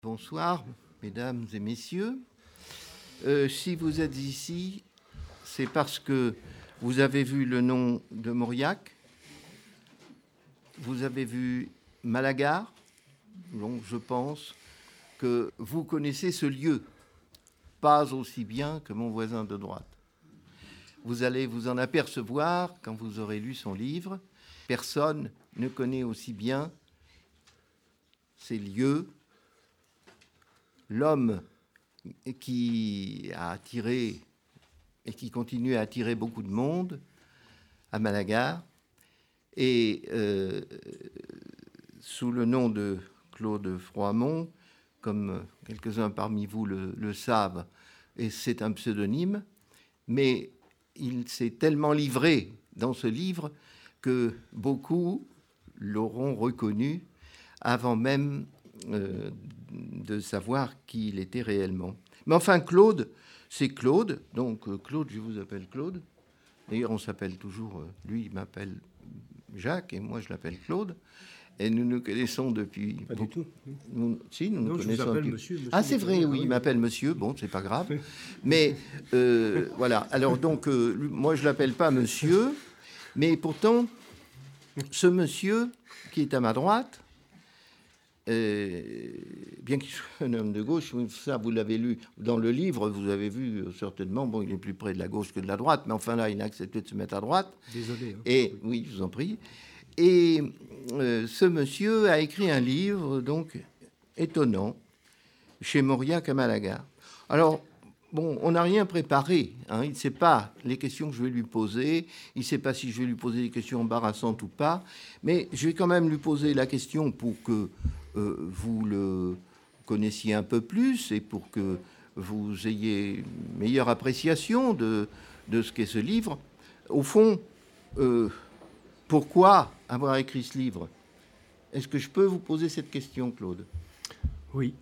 Bonsoir, mesdames et messieurs. Si vous êtes ici, c'est parce que vous avez vu le nom de Mauriac, vous avez vu Malagar, donc je pense que vous connaissez ce lieu, pas aussi bien que mon voisin de droite. Vous allez vous en apercevoir quand vous aurez lu son livre. Personne ne connaît aussi bien ces lieux. L'homme qui a attiré et qui continue à attirer beaucoup de monde à Malagar, et sous le nom de Claude Froidmont, comme quelques-uns parmi vous le savent, et c'est un pseudonyme, mais il s'est tellement livré dans ce livre que beaucoup l'auront reconnu avant même de savoir qui il était réellement. Mais enfin, Claude, c'est Claude. Donc, Claude, je vous appelle Claude. D'ailleurs, on s'appelle toujours... lui, il m'appelle Jacques et moi, je l'appelle Claude. Et nous nous connaissons depuis... Pas du tout. Nous non, connaissons je vous appelle depuis... monsieur. Ah, c'est vrai, oui, il m'appelle monsieur. Bon, c'est pas grave. Mais voilà. Alors, donc, moi, je l'appelle pas monsieur. Mais pourtant, ce monsieur qui est à ma droite... bien qu'il soit un homme de gauche, ça vous l'avez lu dans le livre, vous avez vu certainement, bon, il est plus près de la gauche que de la droite, mais enfin là, il a accepté de se mettre à droite. Désolé. Et oui, je vous en prie. Et ce monsieur a écrit un livre, donc, étonnant, chez Mauriac à Malaga. Alors, bon, on n'a rien préparé. Hein, il ne sait pas les questions que je vais lui poser. Il ne sait pas si je vais lui poser des questions embarrassantes ou pas. Mais je vais quand même lui poser la question pour que vous le connaissiez un peu plus et pour que vous ayez une meilleure appréciation de ce qu'est ce livre. Au fond, pourquoi avoir écrit ce livre? Est-ce que je peux vous poser cette question, Claude? Oui.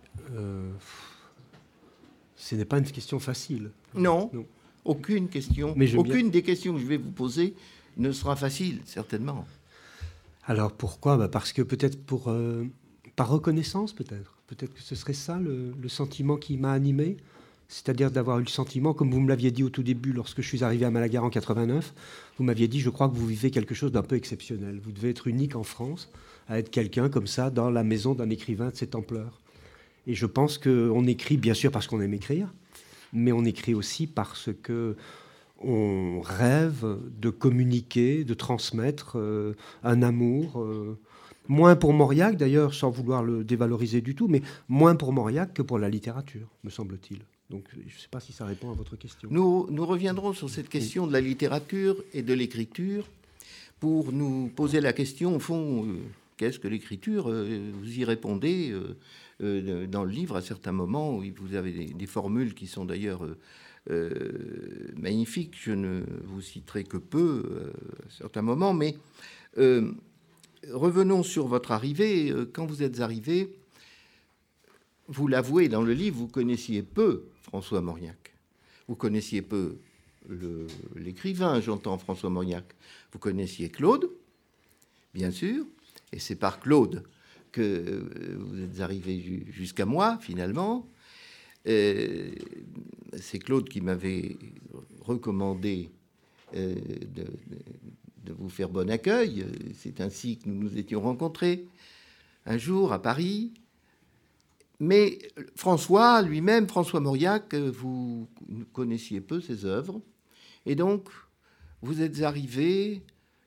Ce n'est pas une question facile. Non. Aucune question. Aucune des questions que je vais vous poser ne sera facile, certainement. Alors pourquoi? Parce que peut-être par reconnaissance, peut-être. Peut-être que ce serait ça le sentiment qui m'a animé. C'est-à-dire d'avoir eu le sentiment, comme vous me l'aviez dit au tout début, lorsque je suis arrivé à Malagar en 89, vous m'aviez dit, je crois que vous vivez quelque chose d'un peu exceptionnel. Vous devez être unique en France à être quelqu'un comme ça dans la maison d'un écrivain de cette ampleur. Et je pense qu'on écrit, bien sûr, parce qu'on aime écrire, mais on écrit aussi parce qu'on rêve de communiquer, de transmettre un amour. Moins pour Mauriac, d'ailleurs, sans vouloir le dévaloriser du tout, mais moins pour Mauriac que pour la littérature, me semble-t-il. Donc, je ne sais pas si ça répond à votre question. Nous reviendrons sur cette question de la littérature et de l'écriture pour nous poser la question, au fond, qu'est-ce que l'écriture? Vous y répondez dans le livre à certains moments où vous avez des formules qui sont d'ailleurs magnifiques. Je ne vous citerai que peu à certains moments, mais revenons sur votre arrivée. Quand vous êtes arrivé, vous l'avouez dans le livre, vous connaissiez peu François Mauriac. Vous connaissiez peu l'écrivain, j'entends François Mauriac. Vous connaissiez Claude, bien sûr, et c'est par Claude que vous êtes arrivé jusqu'à moi, finalement. C'est Claude qui m'avait recommandé de vous faire bon accueil. C'est ainsi que nous nous étions rencontrés un jour à Paris. Mais François lui-même, François Mauriac, vous connaissiez peu ses œuvres. Et donc, vous êtes arrivé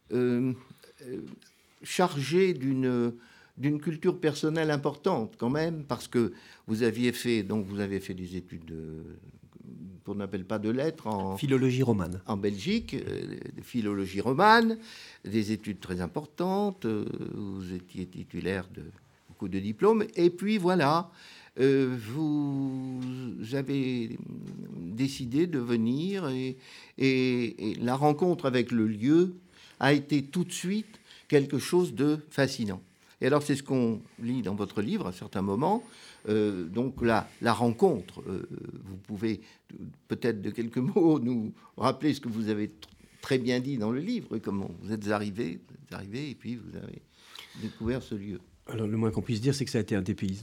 chargé d'une culture personnelle importante quand même, parce que vous avez fait des études qu'on n'appelle pas de lettres en philologie romane en Belgique, de philologie romane, des études très importantes. Vous étiez titulaire de beaucoup de diplômes, et puis voilà, vous avez décidé de venir, et la rencontre avec le lieu a été tout de suite quelque chose de fascinant. Et alors, c'est ce qu'on lit dans votre livre à certains moments. Donc, la rencontre, vous pouvez peut-être de quelques mots nous rappeler ce que vous avez très bien dit dans le livre, comment vous êtes arrivé, et puis vous avez découvert ce lieu. Alors, le moins qu'on puisse dire, c'est que ça a été un dépaysement,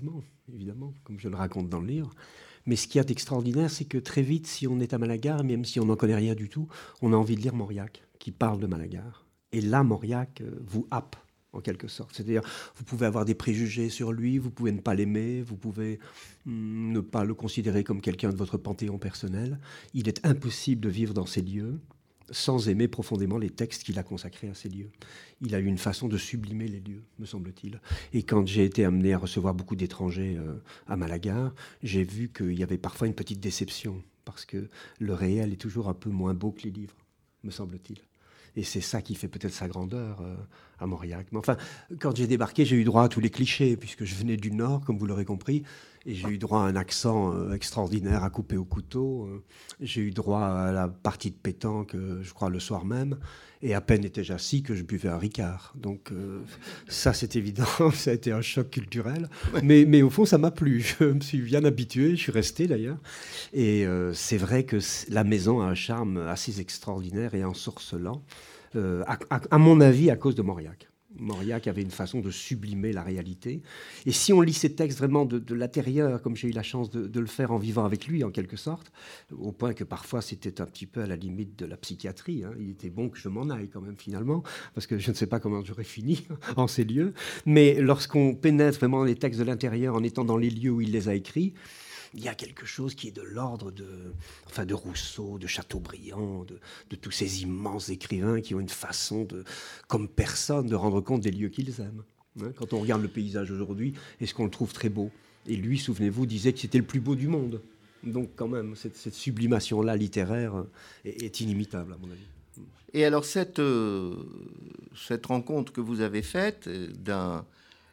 évidemment, comme je le raconte dans le livre. Mais ce qu'il y a d'extraordinaire, c'est que très vite, si on est à Malaga, même si on n'en connaît rien du tout, on a envie de lire Mauriac, qui parle de Malaga. Et là, Mauriac vous happe, en quelque sorte. C'est-à-dire, vous pouvez avoir des préjugés sur lui, vous pouvez ne pas l'aimer, vous pouvez ne pas le considérer comme quelqu'un de votre panthéon personnel. Il est impossible de vivre dans ces lieux sans aimer profondément les textes qu'il a consacrés à ces lieux. Il a eu une façon de sublimer les lieux, me semble-t-il. Et quand j'ai été amené à recevoir beaucoup d'étrangers à Malaga, j'ai vu qu'il y avait parfois une petite déception, parce que le réel est toujours un peu moins beau que les livres, me semble-t-il. Et c'est ça qui fait peut-être sa grandeur à Mauriac. Mais enfin, quand j'ai débarqué, j'ai eu droit à tous les clichés, puisque je venais du Nord, comme vous l'aurez compris, et j'ai eu droit à un accent extraordinaire à couper au couteau. J'ai eu droit à la partie de pétanque, je crois, le soir même. Et à peine étais-je assis que je buvais un Ricard. Donc ça, c'est évident, ça a été un choc culturel. Mais au fond, ça m'a plu. Je me suis bien habitué, je suis resté d'ailleurs. Et c'est vrai que la maison a un charme assez extraordinaire et ensorcelant, à mon avis, à cause de Mauriac. Mauriac avait une façon de sublimer la réalité. Et si on lit ces textes vraiment de l'intérieur, comme j'ai eu la chance de le faire en vivant avec lui, en quelque sorte, au point que parfois c'était un petit peu à la limite de la psychiatrie. Il était bon que je m'en aille quand même finalement, parce que je ne sais pas comment j'aurais fini en ces lieux. Mais lorsqu'on pénètre vraiment les textes de l'intérieur en étant dans les lieux où il les a écrits, il y a quelque chose qui est de l'ordre de Rousseau, de Chateaubriand, de tous ces immenses écrivains qui ont une façon, comme personne, de rendre compte des lieux qu'ils aiment. Quand on regarde le paysage aujourd'hui, est-ce qu'on le trouve très beau ? Et lui, souvenez-vous, disait que c'était le plus beau du monde. Donc quand même, cette sublimation-là littéraire est inimitable, à mon avis. Et alors cette rencontre que vous avez faite d'un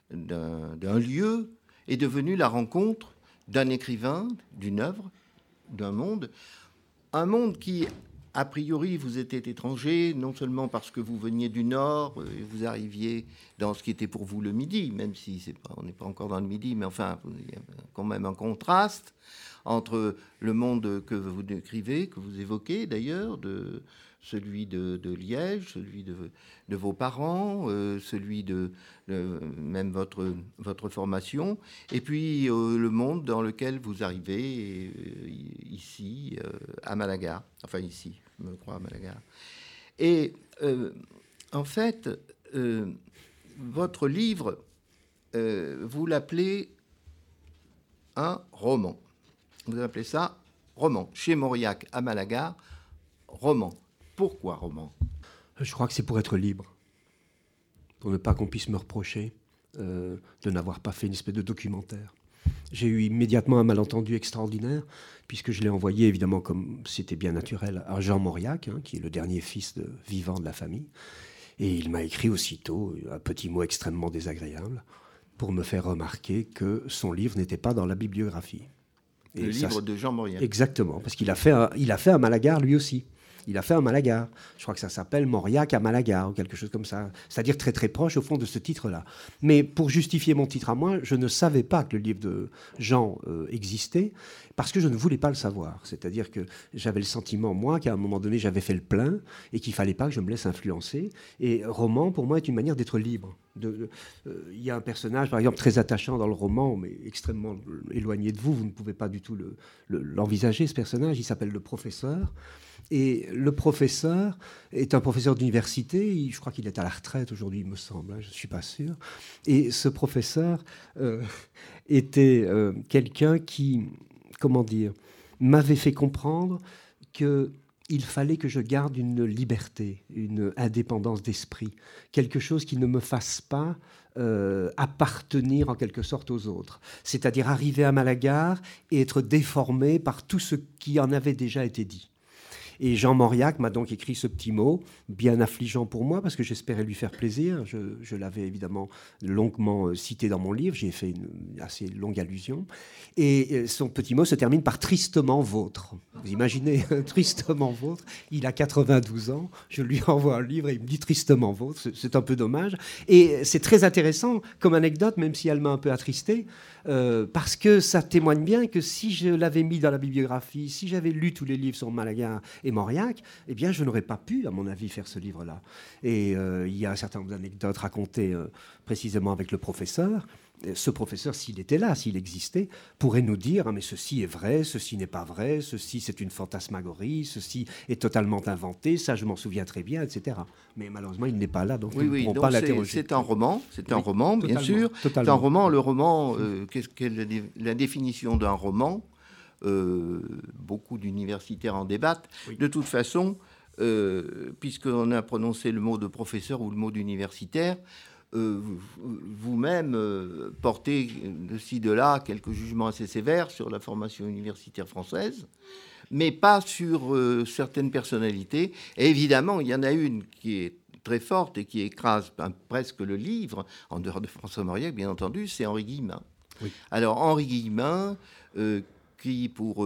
lieu est devenue la rencontre d'un écrivain, d'une œuvre, d'un monde. Un monde qui, a priori, vous était étranger, non seulement parce que vous veniez du Nord, et vous arriviez dans ce qui était pour vous le Midi, même si on n'est pas encore dans le Midi, mais enfin, il y a quand même un contraste entre le monde que vous décrivez, que vous évoquez d'ailleurs, celui de Liège, celui de vos parents, celui de même votre formation, et puis le monde dans lequel vous arrivez ici, à Malaga, enfin ici, je me crois, à Malaga. Et en fait, votre livre, vous l'appelez un roman. Vous appelez ça roman. Chez Mauriac, à Malaga, roman. Pourquoi roman ? Je crois que c'est pour être libre, pour ne pas qu'on puisse me reprocher de n'avoir pas fait une espèce de documentaire. J'ai eu immédiatement un malentendu extraordinaire, puisque je l'ai envoyé, évidemment, comme c'était bien naturel, à Jean Mauriac, qui est le dernier fils vivant de la famille. Et il m'a écrit aussitôt un petit mot extrêmement désagréable pour me faire remarquer que son livre n'était pas dans la bibliographie. Le livre de Jean Mauriac. Exactement, parce qu'il a fait un Malaga lui aussi. Il a fait un Malaga. Je crois que ça s'appelle Mauriac à Malaga ou quelque chose comme ça. C'est-à-dire très très proche au fond de ce titre-là. Mais pour justifier mon titre à moi, je ne savais pas que le livre de Jean existait parce que je ne voulais pas le savoir. C'est-à-dire que j'avais le sentiment, moi, qu'à un moment donné, j'avais fait le plein et qu'il ne fallait pas que je me laisse influencer. Et roman, pour moi, est une manière d'être libre. Il y a un personnage, par exemple, très attachant dans le roman, mais extrêmement éloigné de vous. Vous ne pouvez pas du tout l'envisager, ce personnage. Il s'appelle le professeur. Et le professeur est un professeur d'université. Je crois qu'il est à la retraite aujourd'hui, il me semble. Je ne suis pas sûr. Et ce professeur était quelqu'un qui, comment dire, m'avait fait comprendre qu'il fallait que je garde une liberté, une indépendance d'esprit, quelque chose qui ne me fasse pas appartenir en quelque sorte aux autres. C'est-à-dire arriver à Malaga et être déformé par tout ce qui en avait déjà été dit. Et Jean Mauriac m'a donc écrit ce petit mot, bien affligeant pour moi, parce que j'espérais lui faire plaisir. Je l'avais évidemment longuement cité dans mon livre, j'ai fait une assez longue allusion. Et son petit mot se termine par « tristement vôtre ». Vous imaginez, tristement vôtre. Il a 92 ans, je lui envoie un livre et il me dit « tristement vôtre ». C'est un peu dommage. Et c'est très intéressant comme anecdote, même si elle m'a un peu attristé, parce que ça témoigne bien que si je l'avais mis dans la bibliographie, si j'avais lu tous les livres sur Malaga et Mauriac, eh bien, je n'aurais pas pu, à mon avis, faire ce livre-là. Et il y a un certain nombre d'anecdotes racontées précisément avec le professeur, Ce professeur, s'il était là, s'il existait, pourrait nous dire mais ceci est vrai, ceci n'est pas vrai, ceci c'est une fantasmagorie, ceci est totalement inventé, ça je m'en souviens très bien, etc. Mais malheureusement, il n'est pas là, donc nous ne pourrons pas l'interroger. C'est un roman, bien sûr. Totalement. C'est un roman. Le roman, quelle est la définition d'un roman? Beaucoup d'universitaires en débattent. Oui. De toute façon, puisqu'on a prononcé le mot de professeur ou le mot d'universitaire, vous-même portez de ci, de là quelques jugements assez sévères sur la formation universitaire française, mais pas sur certaines personnalités. Et évidemment, il y en a une qui est très forte et qui écrase presque le livre, en dehors de François Mauriac, bien entendu, c'est Henri Guillemin. Oui. Alors, Henri Guillemin, qui, pour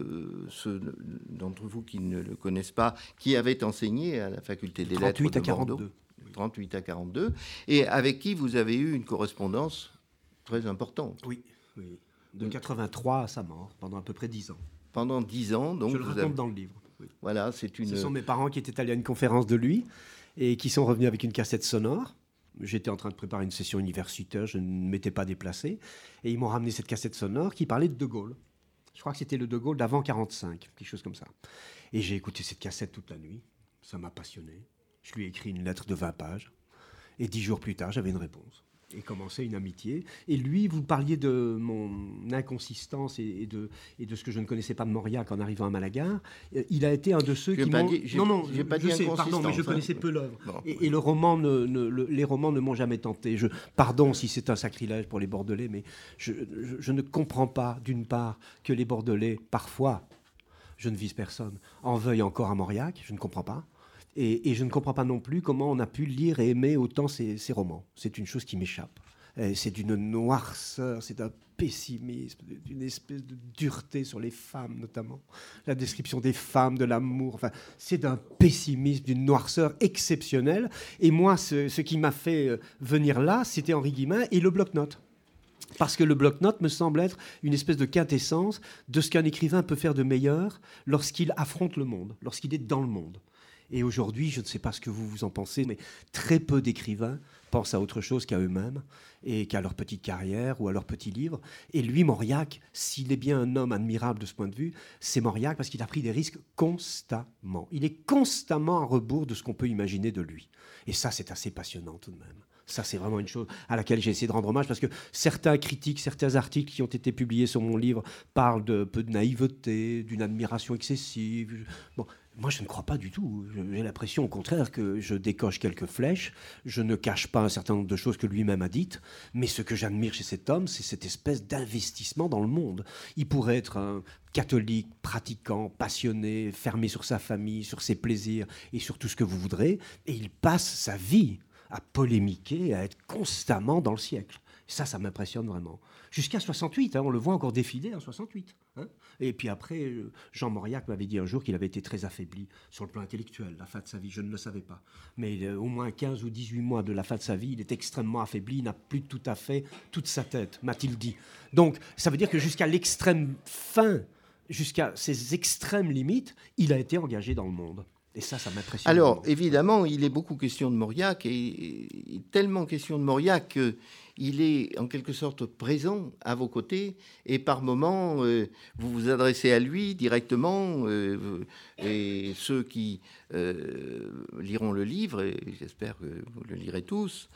ceux d'entre vous qui ne le connaissent pas, qui avait enseigné à la faculté des lettres de Bordeaux. 38 à 42, et avec qui vous avez eu une correspondance très importante. Oui. De 83 à sa mort, pendant à peu près 10 ans. Pendant 10 ans, donc... Je le raconte dans le livre. Oui. Voilà, c'est une... Ce sont mes parents qui étaient allés à une conférence de lui, et qui sont revenus avec une cassette sonore. J'étais en train de préparer une session universitaire, je ne m'étais pas déplacé, et ils m'ont ramené cette cassette sonore qui parlait de De Gaulle. Je crois que c'était le De Gaulle d'avant 45, quelque chose comme ça. Et j'ai écouté cette cassette toute la nuit, ça m'a passionné. Je lui ai écrit une lettre de 20 pages. Et 10 jours plus tard, j'avais une réponse. Et commençait une amitié. Et lui, vous parliez de mon inconsistance et de ce que je ne connaissais pas de Mauriac en arrivant à Malaga. Il a été un de ceux qui m'ont... Non, je sais, pardon, mais je connaissais peu l'œuvre. Bon. Et le roman les romans ne m'ont jamais tenté. Pardon si c'est un sacrilège pour les Bordelais, mais je ne comprends pas, d'une part, que les Bordelais, parfois, je ne vise personne, en veuillent encore à Mauriac. Je ne comprends pas. Et je ne comprends pas non plus comment on a pu lire et aimer autant ces romans. C'est une chose qui m'échappe. C'est d'une noirceur, c'est d'un pessimisme, d'une espèce de dureté sur les femmes notamment. La description des femmes, de l'amour, enfin, c'est d'un pessimisme, d'une noirceur exceptionnelle. Et moi, ce qui m'a fait venir là, c'était Henri Guillemin et le bloc-notes. Parce que le bloc-notes me semble être une espèce de quintessence de ce qu'un écrivain peut faire de meilleur lorsqu'il affronte le monde, lorsqu'il est dans le monde. Et aujourd'hui, je ne sais pas ce que vous en pensez, mais très peu d'écrivains pensent à autre chose qu'à eux-mêmes et qu'à leur petite carrière ou à leur petit livre. Et lui, Mauriac, s'il est bien un homme admirable de ce point de vue, c'est Mauriac parce qu'il a pris des risques constamment. Il est constamment à rebours de ce qu'on peut imaginer de lui. Et ça, c'est assez passionnant tout de même. Ça, c'est vraiment une chose à laquelle j'ai essayé de rendre hommage parce que certains critiques, certains articles qui ont été publiés sur mon livre parlent de peu de naïveté, d'une admiration excessive. Bon, moi, je ne crois pas du tout. J'ai l'impression, au contraire, que je décoche quelques flèches. Je ne cache pas un certain nombre de choses que lui-même a dites. Mais ce que j'admire chez cet homme, c'est cette espèce d'investissement dans le monde. Il pourrait être un catholique, pratiquant, passionné, fermé sur sa famille, sur ses plaisirs et sur tout ce que vous voudrez. Et il passe sa vie à polémiquer, à être constamment dans le siècle. Ça m'impressionne vraiment. Jusqu'à 68, on le voit encore défiler en 68. Et puis après, Jean Mauriac m'avait dit un jour qu'il avait été très affaibli sur le plan intellectuel, la fin de sa vie. Je ne le savais pas. Mais au moins 15 ou 18 mois de la fin de sa vie, il est extrêmement affaibli, il n'a plus tout à fait toute sa tête, m'a-t-il dit. Donc, ça veut dire que jusqu'à l'extrême fin, jusqu'à ses extrêmes limites, il a été engagé dans le monde. Et ça m'impressionne. Alors, évidemment, il est beaucoup question de Mauriac, et tellement question de Mauriac qu'il est en quelque sorte présent à vos côtés, et par moments, vous vous adressez à lui directement, et ceux qui liront le livre, et j'espère que vous le lirez tous,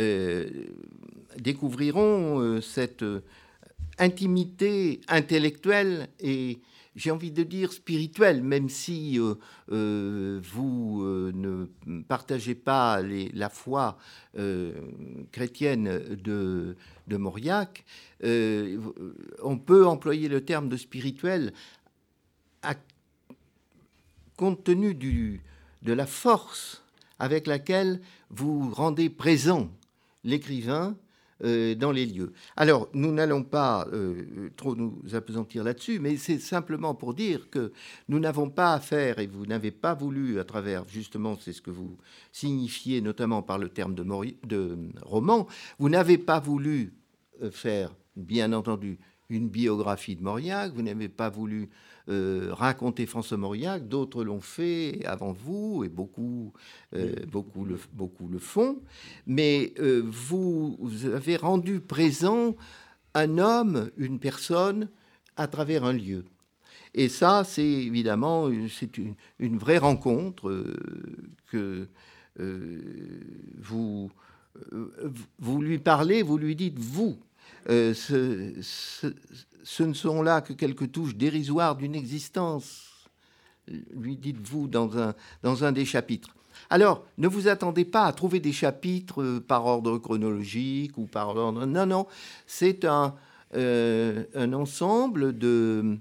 découvriront cette intimité intellectuelle et, j'ai envie de dire, spirituelle, même si vous ne partagez pas la foi chrétienne de Mauriac. On peut employer le terme de spirituel compte tenu de la force avec laquelle vous rendez présent l'écrivain dans les lieux. Alors, nous n'allons pas trop nous appesantir là-dessus, mais c'est simplement pour dire que nous n'avons pas affaire, et vous n'avez pas voulu, à travers, justement, c'est ce que vous signifiez, notamment par le terme de roman, vous n'avez pas voulu faire, bien entendu, une biographie de Mauriac, vous n'avez pas voulu raconter François Mauriac, d'autres l'ont fait avant vous, et beaucoup le font, mais vous avez rendu présent un homme, une personne, à travers un lieu. Et ça, c'est évidemment une vraie rencontre que vous lui parlez, vous lui dites « vous ». Ce ne sont là que quelques touches dérisoires d'une existence, lui dites-vous dans un des chapitres. Alors, ne vous attendez pas à trouver des chapitres par ordre chronologique ou par ordre... Non, non, c'est un ensemble de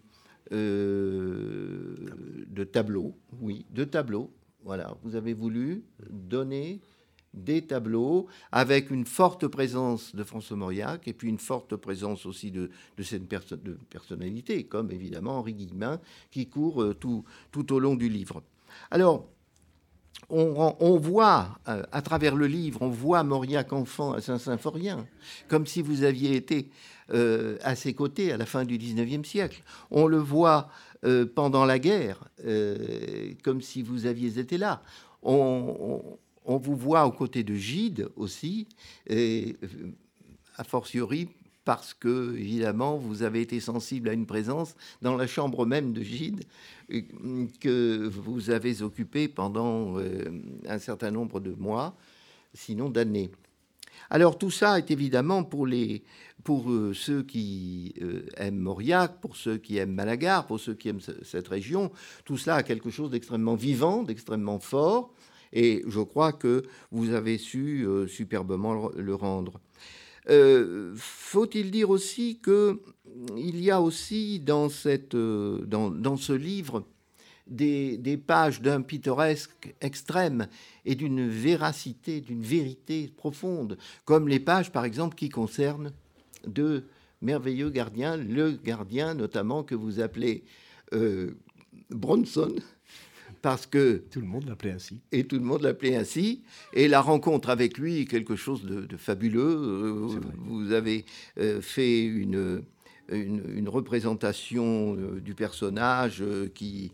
tableaux, oui, de tableaux. Voilà, vous avez voulu donner des tableaux avec une forte présence de François Mauriac et puis une forte présence aussi de cette personnalité, comme évidemment Henri Guillemin, qui court tout au long du livre. Alors, on voit, à travers le livre, on voit Mauriac enfant à Saint-Symphorien, comme si vous aviez été à ses côtés à la fin du XIXe siècle. On le voit pendant la guerre, comme si vous aviez été là. On vous voit aux côtés de Gide aussi, et a fortiori parce que, évidemment, vous avez été sensible à une présence dans la chambre même de Gide que vous avez occupée pendant un certain nombre de mois, sinon d'années. Alors tout ça est évidemment pour ceux qui aiment Mauriac, pour ceux qui aiment Malagar, pour ceux qui aiment cette région, tout cela a quelque chose d'extrêmement vivant, d'extrêmement fort, et je crois que vous avez su superbement le rendre. Faut-il dire aussi qu'il y a aussi dans ce livre des pages d'un pittoresque extrême et d'une véracité, d'une vérité profonde, comme les pages, par exemple, qui concernent de merveilleux gardiens, le gardien notamment que vous appelez Bronson, parce que... Tout le monde l'appelait ainsi. Et tout le monde l'appelait ainsi. Et la rencontre avec lui est quelque chose de fabuleux. Vous avez fait une représentation du personnage qui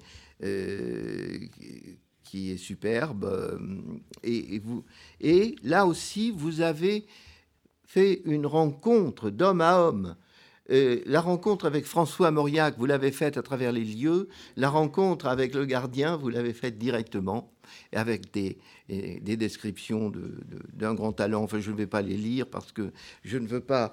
est superbe. Et là aussi, vous avez fait une rencontre d'homme à homme. La rencontre avec François Mauriac, vous l'avez faite à travers les lieux. La rencontre avec le gardien, vous l'avez faite directement, avec des descriptions d'un grand talent. Enfin, je ne vais pas les lire parce que je ne veux pas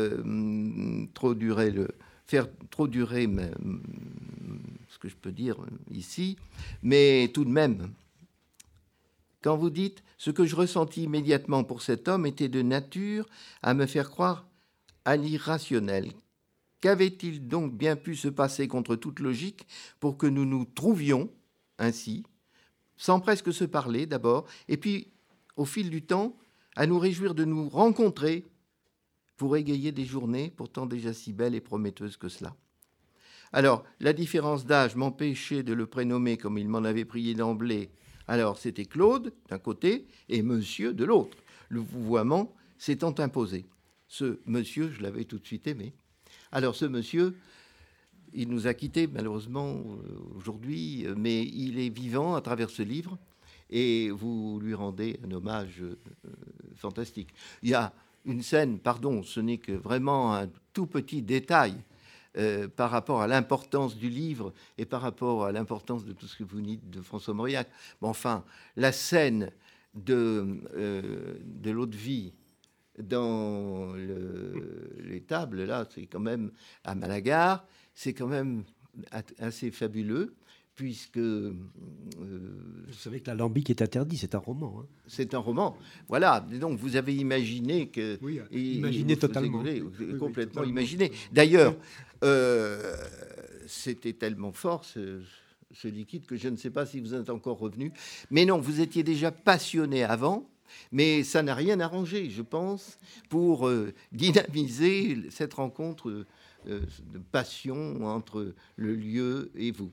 faire trop durer ce que je peux dire ici. Mais tout de même, quand vous dites « Ce que je ressentis immédiatement pour cet homme était de nature à me faire croire à l'irrationnel. Qu'avait-il donc bien pu se passer contre toute logique pour que nous nous trouvions ainsi, sans presque se parler d'abord, et puis, au fil du temps, à nous réjouir de nous rencontrer pour égayer des journées pourtant déjà si belles et prometteuses que cela. » Alors, la différence d'âge m'empêchait de le prénommer comme il m'en avait prié d'emblée. Alors, c'était Claude d'un côté et Monsieur de l'autre. Le vouvoiement s'étant imposé. Ce monsieur, je l'avais tout de suite aimé. Alors ce monsieur, il nous a quittés malheureusement aujourd'hui, mais il est vivant à travers ce livre et vous lui rendez un hommage fantastique. Il y a une scène, pardon, ce n'est que vraiment un tout petit détail par rapport à l'importance du livre et par rapport à l'importance de tout ce que vous dites de François Mauriac. Mais enfin, la scène de l'eau-de-vie dans les tables, là, c'est quand même, à Malagar, c'est quand même assez fabuleux, puisque... Vous savez que l'alambic est interdit, c'est un roman. Hein. C'est un roman, voilà. Et donc, vous avez imaginé que... Oui, imaginé totalement. Complètement imaginé. D'ailleurs, c'était tellement fort, ce liquide, que je ne sais pas si vous êtes encore revenu. Mais non, vous étiez déjà passionné avant. Mais ça n'a rien arrangé, je pense, pour dynamiser cette rencontre de passion entre le lieu et vous.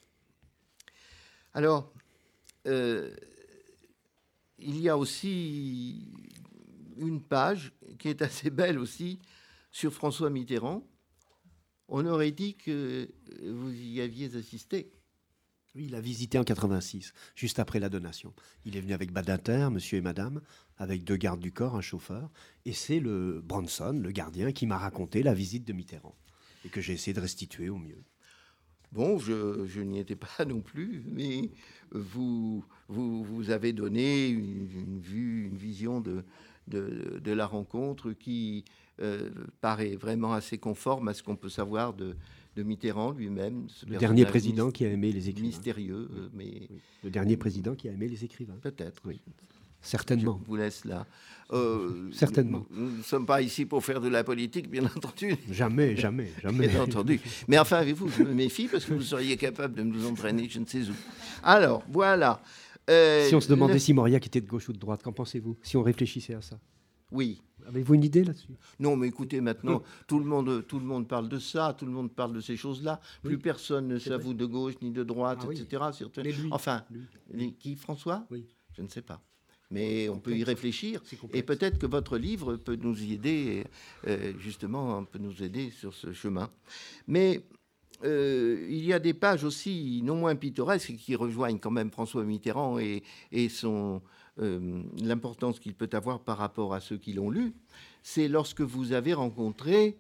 Alors, il y a aussi une page qui est assez belle aussi sur François Mitterrand, on aurait dit que vous y aviez assisté. Oui, il a visité en 86, juste après la donation. Il est venu avec Badinter, monsieur et madame, avec 2 gardes du corps, un chauffeur. Et c'est le Bronson, le gardien, qui m'a raconté la visite de Mitterrand. Et que j'ai essayé de restituer au mieux. Bon, je n'y étais pas non plus, mais vous avez donné une vision de la rencontre qui paraît vraiment assez conforme à ce qu'on peut savoir de Mitterrand lui-même. Le dernier président qui a aimé les écrivains. Mystérieux, mais... Oui. Le dernier président qui a aimé les écrivains. Peut-être. Oui. Certainement. Je vous laisse là. Certainement. Nous ne sommes pas ici pour faire de la politique, bien entendu. Jamais. Bien entendu. Mais enfin, avec vous, je me méfie parce que vous seriez capable de nous entraîner, je ne sais où. Alors, voilà. Si on se demandait si Mauriac était de gauche ou de droite, qu'en pensez-vous? Si on réfléchissait à ça? Oui. Avez-vous une idée là-dessus? Non, mais écoutez, maintenant, tout le monde parle de ça, tout le monde parle de ces choses-là. Plus personne ne s'avoue de gauche ni de droite, etc. Mais lui, enfin, qui, François? Oui. Je ne sais pas. Mais on peut y réfléchir. Et peut-être que votre livre peut nous y aider, justement, peut nous aider sur ce chemin. Mais il y a des pages aussi non moins pittoresques qui rejoignent quand même François Mitterrand et l'importance qu'il peut avoir par rapport à ceux qui l'ont lu. C'est lorsque vous avez rencontré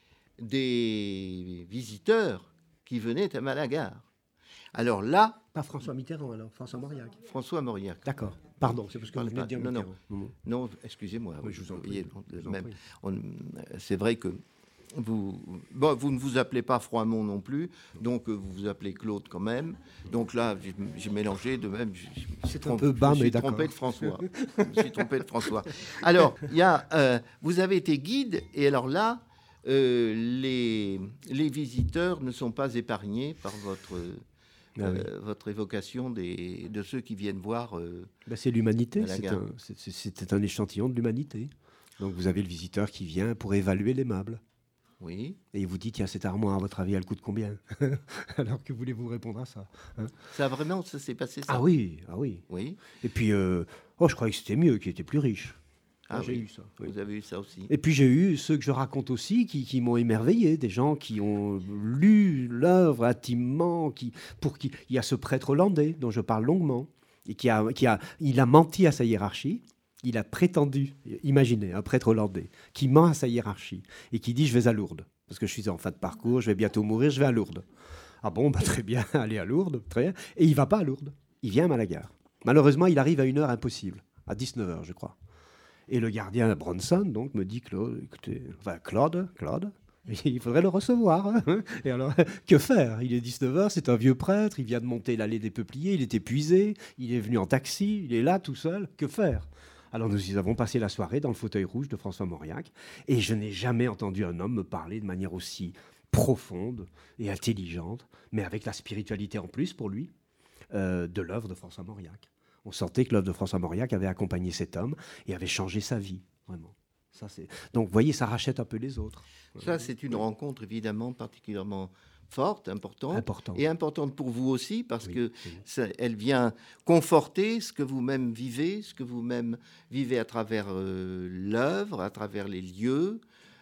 des visiteurs qui venaient à Malaga. Alors là... Pas François Mitterrand, alors, François Mauriac. François Mauriac. D'accord. Pardon, c'est parce que vous venez de dire Mitterrand. Non, excusez-moi. Oui, je vous en prie. C'est vrai que vous ne vous appelez pas Froimont non plus, donc vous vous appelez Claude quand même. Donc là, j'ai mélangé de même. C'est un peu bas, mais d'accord. Je me suis trompé de François. Alors, il y a, vous avez été guide, et alors là, les visiteurs ne sont pas épargnés par votre évocation de ceux qui viennent voir. C'est l'humanité, c'est un échantillon de l'humanité. Donc vous avez le visiteur qui vient pour évaluer l'aimable. Oui. Et il vous dit, tiens, cette armoire, à votre avis, elle coûte combien? Alors que voulez-vous répondre à ça, hein? Ça s'est passé ça? Ah oui. Oui. Et puis, je croyais que c'était mieux, qu'il était plus riche. J'ai eu ça. Oui. Vous avez eu ça aussi. Et puis j'ai eu ceux que je raconte aussi qui m'ont émerveillé, des gens qui ont lu l'œuvre intimement, pour qui il y a ce prêtre hollandais dont je parle longuement, et il a menti à sa hiérarchie. Il a prétendu, imaginez, un prêtre hollandais qui ment à sa hiérarchie et qui dit je vais à Lourdes parce que je suis en fin de parcours, je vais bientôt mourir, je vais à Lourdes. Ah bon, très bien, allez à Lourdes, très bien. Et il va pas à Lourdes, il vient à Malaga. Malheureusement, il arrive à une heure impossible, à 19h je crois. Et le gardien Bronson donc me dit Claude, il faudrait le recevoir. Hein. Et alors, que faire? Il est 19h, c'est un vieux prêtre, il vient de monter l'allée des Peupliers, il est épuisé, il est venu en taxi, il est là tout seul, que faire? Alors nous y avons passé la soirée dans le fauteuil rouge de François Mauriac, et je n'ai jamais entendu un homme me parler de manière aussi profonde et intelligente, mais avec la spiritualité en plus pour lui, de l'œuvre de François Mauriac. On sentait que l'œuvre de François Mauriac avait accompagné cet homme et avait changé sa vie, vraiment. Donc vous voyez, ça rachète un peu les autres. Ça, c'est une rencontre évidemment particulièrement forte, importante pour vous aussi, parce que elle vient conforter ce que vous-même vivez, ce que vous-même vivez à travers l'œuvre, à travers les lieux,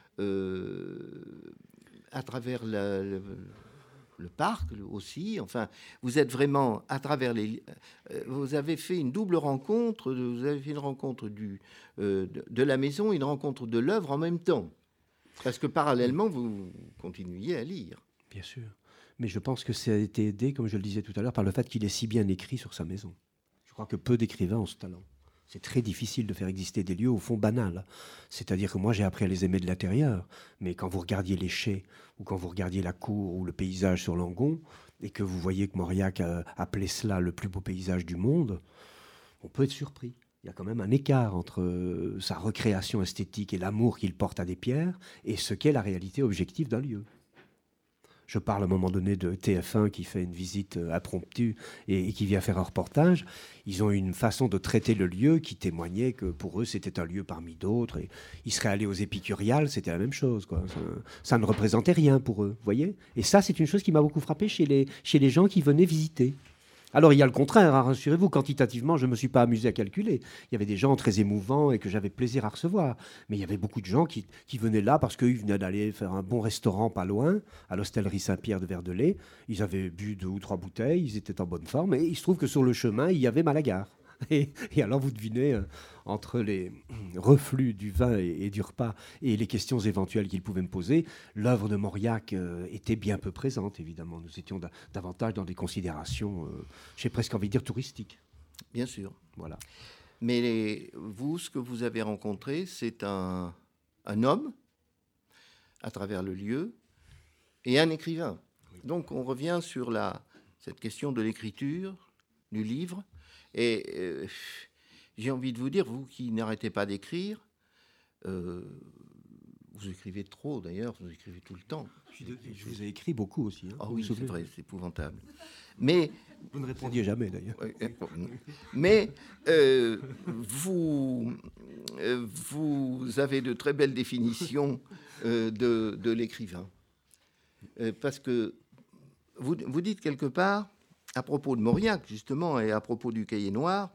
à travers le parc aussi. Enfin, vous êtes vraiment à travers vous avez fait une double rencontre. Vous avez fait une rencontre de la maison, et une rencontre de l'œuvre en même temps, parce que parallèlement vous continuiez à lire. Bien sûr. Mais je pense que ça a été aidé, comme je le disais tout à l'heure, par le fait qu'il est si bien écrit sur sa maison. Je crois que peu d'écrivains ont ce talent. C'est très difficile de faire exister des lieux au fond banals. C'est-à-dire que moi, j'ai appris à les aimer de l'intérieur. Mais quand vous regardiez les chais, ou quand vous regardiez la cour ou le paysage sur Langon, et que vous voyez que Mauriac a appelé cela le plus beau paysage du monde, on peut être surpris. Il y a quand même un écart entre sa recréation esthétique et l'amour qu'il porte à des pierres et ce qu'est la réalité objective d'un lieu. Je parle à un moment donné de TF1 qui fait une visite impromptue et qui vient faire un reportage. Ils ont une façon de traiter le lieu qui témoignait que pour eux, c'était un lieu parmi d'autres. Et ils seraient allés aux Épicuriales, c'était la même chose, quoi. Ça ne représentait rien pour eux, vous voyez. Et ça, c'est une chose qui m'a beaucoup frappé chez les gens qui venaient visiter. Alors il y a le contraire, hein, rassurez-vous, quantitativement, je ne me suis pas amusé à calculer. Il y avait des gens très émouvants et que j'avais plaisir à recevoir. Mais il y avait beaucoup de gens qui venaient là parce qu'ils venaient d'aller faire un bon restaurant pas loin, à l'hostellerie Saint-Pierre de Verdelais. Ils avaient bu 2 ou 3 bouteilles, ils étaient en bonne forme. Et il se trouve que sur le chemin, il y avait Malagar. Et alors vous devinez, entre les reflux du vin et du repas et les questions éventuelles qu'il pouvait me poser, l'œuvre de Mauriac était bien peu présente, évidemment. Nous étions davantage dans des considérations, j'ai presque envie de dire, touristiques. Bien sûr. Voilà. Mais vous, ce que vous avez rencontré, c'est un homme, à travers le lieu, et un écrivain. Oui. Donc on revient sur cette question de l'écriture, du livre. Et j'ai envie de vous dire, vous qui n'arrêtez pas d'écrire, vous écrivez trop d'ailleurs, vous écrivez tout le temps. Je vous ai écrit beaucoup aussi. Hein, oui, c'est vrai, c'est épouvantable. Mais vous ne répondiez jamais d'ailleurs. Mais vous avez de très belles définitions de l'écrivain. Parce que vous dites quelque part, à propos de Mauriac, justement, et à propos du Cahier Noir,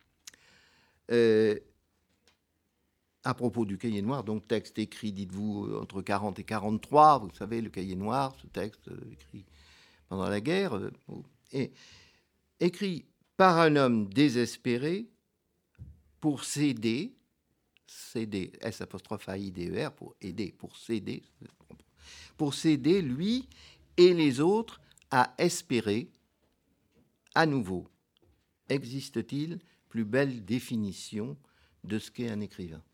donc texte écrit, dites-vous, entre 40 et 43, vous savez, le Cahier Noir, ce texte écrit pendant la guerre, et écrit par un homme désespéré pour s'aider, S'-A-I-D-E-R, pour aider, pour s'aider, lui et les autres, à espérer. À nouveau, existe-t-il plus belle définition de ce qu'est un écrivain?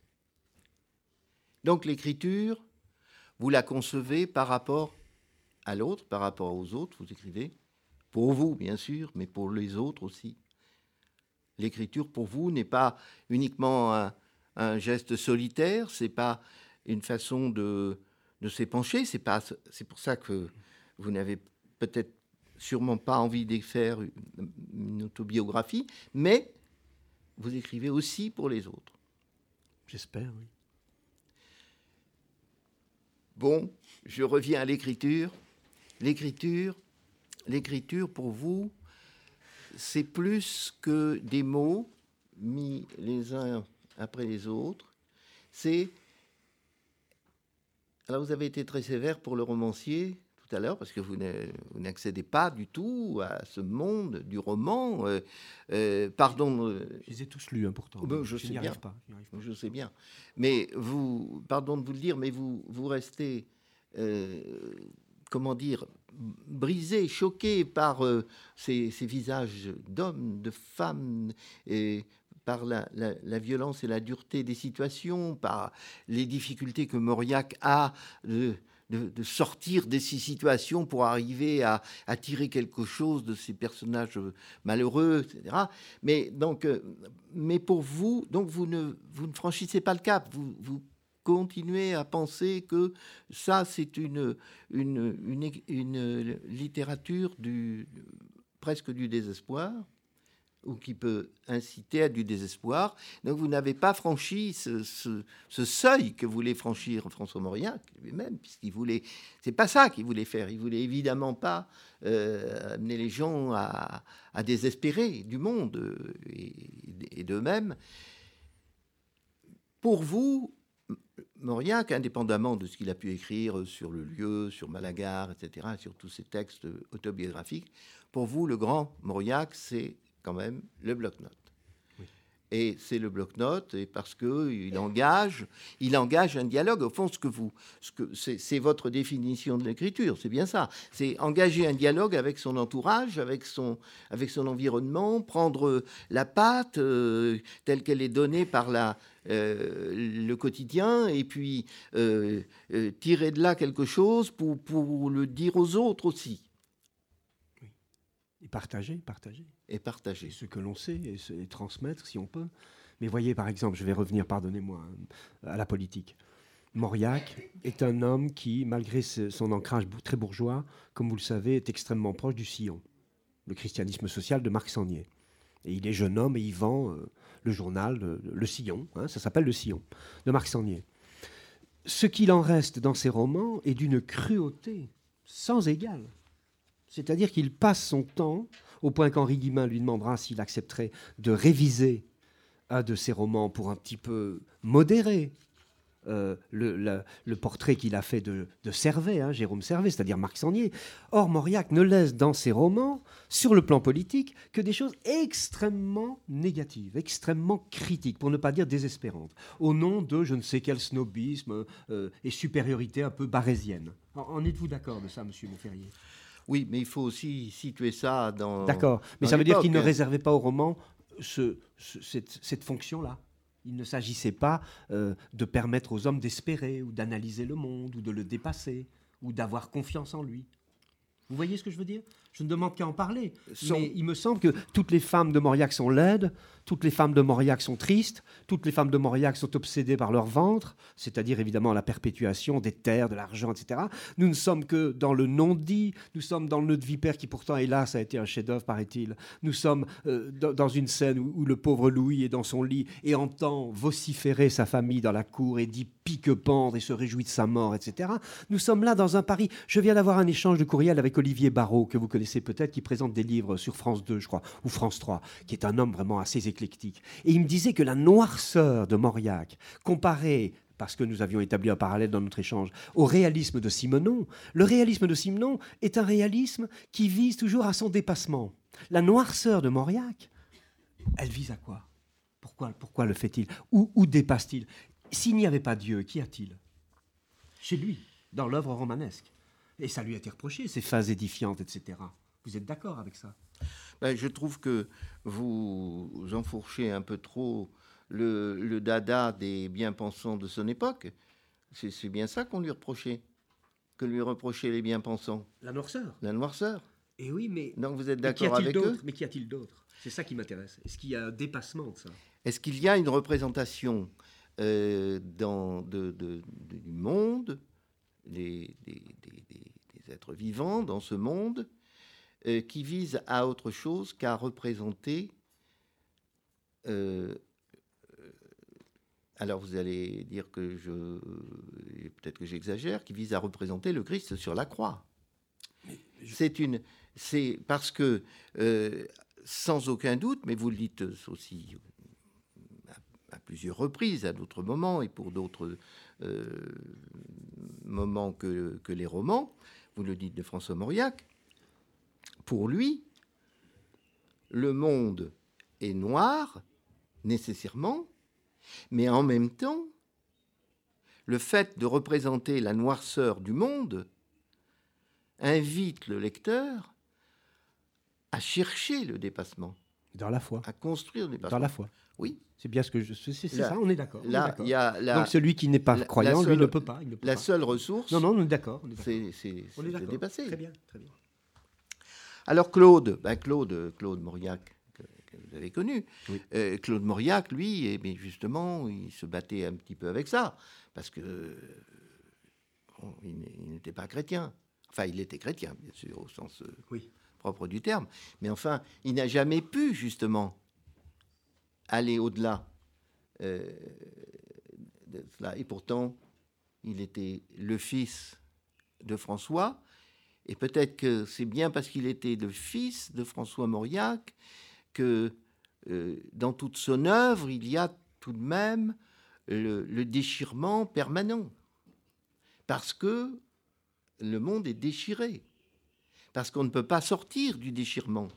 Donc l'écriture, vous la concevez par rapport à l'autre, par rapport aux autres, vous écrivez, pour vous bien sûr, mais pour les autres aussi. L'écriture pour vous n'est pas uniquement un geste solitaire, c'est pas une façon de s'épancher, c'est pour ça que vous n'avez peut-être sûrement pas envie de faire une autobiographie, mais vous écrivez aussi pour les autres. J'espère, oui. Bon, je reviens à l'écriture. L'écriture, pour vous, c'est plus que des mots mis les uns après les autres. Alors, vous avez été très sévère pour le romancier tout à l'heure, parce que vous n'accédez pas du tout à ce monde du roman. Pardon. Je les ai tous lus, hein, pourtant. Je sais n'y bien. arrive pas. Je sais bien. Mais pardon de vous le dire, mais vous restez, comment dire, brisé, choqué par ces visages d'hommes, de femmes, et par la violence et la dureté des situations, par les difficultés que Mauriac a de sortir de ces situations pour arriver à tirer quelque chose de ces personnages malheureux, etc. Mais pour vous, donc vous ne franchissez pas le cap. Vous continuez à penser que ça, c'est une littérature presque du désespoir, ou qui peut inciter à du désespoir. Donc vous n'avez pas franchi ce seuil que voulait franchir François Mauriac lui-même, puisqu'il voulait, c'est pas ça qu'il voulait faire. Il voulait évidemment pas amener les gens à désespérer du monde et d'eux-mêmes. Pour vous, Mauriac, indépendamment de ce qu'il a pu écrire sur le lieu, sur Malagar, etc., sur tous ces textes autobiographiques, pour vous, le grand Mauriac, c'est quand même le bloc-notes. Oui. Et c'est le bloc-notes, et parce qu'il engage un dialogue. Au fond, c'est votre définition de l'écriture, c'est bien ça. C'est engager un dialogue avec son entourage, avec son environnement, prendre la patte telle qu'elle est donnée par le quotidien, et puis tirer de là quelque chose pour le dire aux autres aussi. Oui. Et partager. Et partager. Ce que l'on sait, et transmettre si on peut. Mais voyez, par exemple, je vais revenir, pardonnez-moi, à la politique. Mauriac est un homme qui, malgré son ancrage très bourgeois, comme vous le savez, est extrêmement proche du Sillon, le christianisme social de Marc Sangnier. Et il est jeune homme et il vend le journal Le Sillon, hein, ça s'appelle Le Sillon, de Marc Sangnier. Ce qu'il en reste dans ses romans est d'une cruauté sans égale. C'est-à-dire qu'il passe son temps, au point qu'Henri Guillemin lui demandera s'il accepterait de réviser un de ses romans pour un petit peu modérer le portrait qu'il a fait de Servet, hein, Jérôme Servet, c'est-à-dire Marc Sangnier. Or, Mauriac ne laisse dans ses romans, sur le plan politique, que des choses extrêmement négatives, extrêmement critiques, pour ne pas dire désespérantes, au nom de je ne sais quel snobisme et supériorité un peu barésienne. En êtes-vous d'accord de ça, monsieur Montferrier ? Oui, mais il faut aussi situer ça dans... D'accord, mais dans ça veut dire qu'il ne l'époque. réservait pas au roman cette fonction-là. Il ne s'agissait pas de permettre aux hommes d'espérer ou d'analyser le monde ou de le dépasser ou d'avoir confiance en lui. Vous voyez ce que je veux dire ? Je ne demande qu'à en parler. Mais il me semble que toutes les femmes de Mauriac sont laides, toutes les femmes de Mauriac sont tristes, toutes les femmes de Mauriac sont obsédées par leur ventre, c'est-à-dire évidemment la perpétuation des terres, de l'argent, etc. Nous ne sommes que dans le non-dit, nous sommes dans le nœud de vipère qui pourtant, hélas, a été un chef-d'œuvre, paraît-il. Nous sommes dans une scène où le pauvre Louis est dans son lit et entend vociférer sa famille dans la cour et dit pique-pendre et se réjouit de sa mort, etc. Nous sommes là dans un Paris. Je viens d'avoir un échange de courriel avec Olivier Barrault, que vous connaissez peut-être, qui présente des livres sur France 2, je crois, ou France 3, qui est un homme vraiment assez éclectique. Et il me disait que la noirceur de Mauriac, comparée, parce que nous avions établi un parallèle dans notre échange, au réalisme de Simenon, le réalisme de Simenon est un réalisme qui vise toujours à son dépassement. La noirceur de Mauriac, elle vise à quoi ? Pourquoi le fait-il ? Où dépasse-t-il ? S'il n'y avait pas Dieu, qu'y a-t-il ? Chez lui, dans l'œuvre romanesque. Et ça lui a été reproché, ces phases édifiantes, etc. Vous êtes d'accord avec ça ? Je trouve que vous enfourchez un peu trop le dada des bien-pensants de son époque. C'est bien ça qu'on lui reprochait, que lui reprochaient les bien-pensants. La noirceur. La noirceur. Et oui, mais... Donc vous êtes d'accord avec eux ? Mais qu'y a-t-il d'autre ? C'est ça qui m'intéresse. Est-ce qu'il y a un dépassement de ça ? Est-ce qu'il y a une représentation du monde, des êtres vivants dans ce monde, qui vise à autre chose qu'à représenter... alors vous allez dire que peut-être que j'exagère, qui vise à représenter le Christ sur la croix. C'est parce que, sans aucun doute, mais vous le dites aussi à plusieurs reprises, à d'autres moments et pour d'autres moments que les romans, vous le dites de François Mauriac, pour lui, le monde est noir, nécessairement, mais en même temps, le fait de représenter la noirceur du monde invite le lecteur à chercher le dépassement. Dans la foi. À construire le dépassement. Dans la foi. Oui. C'est bien ce que c'est ça, on est d'accord. Là, il y a donc celui qui n'est pas croyant, lui, ne peut pas. La seule ressource... Non, on est d'accord. C'est de dépasser. Très bien, très bien. Alors Claude Mauriac, que vous avez connu, oui. Claude Mauriac, lui, justement, il se battait un petit peu avec ça, parce que il n'était pas chrétien. Enfin, il était chrétien, bien sûr, au sens propre du terme. Mais enfin, il n'a jamais pu, justement, aller au-delà de cela. Et pourtant, il était le fils de François. Et peut-être que c'est bien parce qu'il était le fils de François Mauriac que dans toute son œuvre, il y a tout de même le déchirement permanent. Parce que le monde est déchiré. Parce qu'on ne peut pas sortir du déchirement.